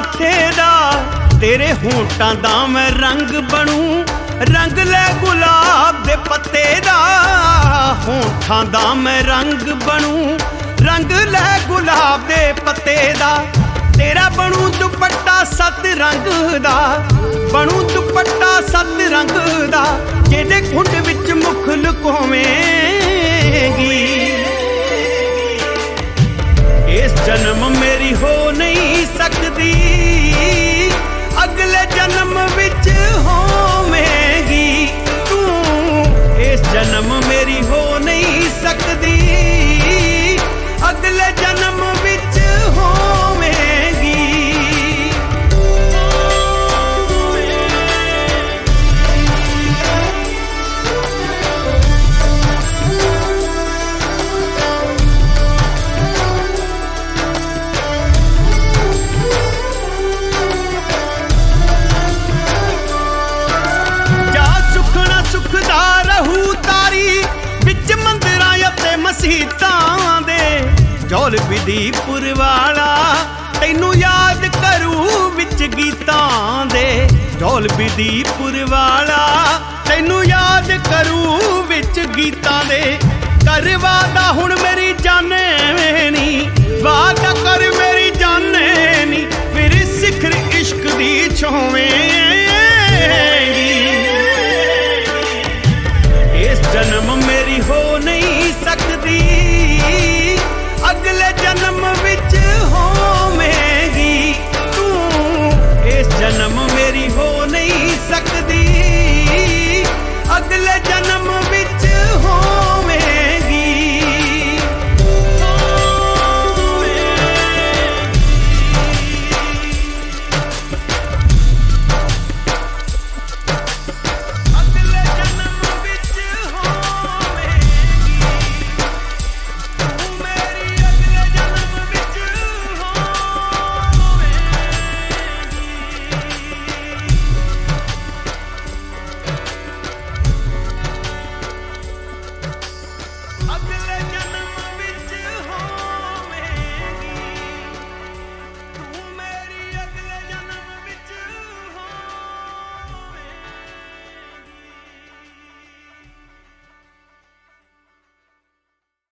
मथे दा तेरे होंठां दा मैं रंग बनूं रंग ले गुलाब दे पत्ते दा होंठां दा मैं रंग बनूं रंग ले गुलाब दे पत्ते दा तेरा बनूं दुपट्टा सत रंग दा बनूं दुपट्टा सत रंग दा जेदे घुंड विच मुख लुकोवेंगी इस जन्म मेरी हो नहीं सकदी अगले जन्म विच होवेंगी तू इस जन्म मेरी हो नहीं सकदी अगले जन्म विच होवेंगी सुखदा रहू तारी विच मंदिरां अते मसीतां दे जौल विधीपुर वाला तैनू याद करू विच गीतां दे जौल विधीपुर वाला तैनू याद करू विच गीतां दे कर वादा हुण मेरी जाने नी वादा कर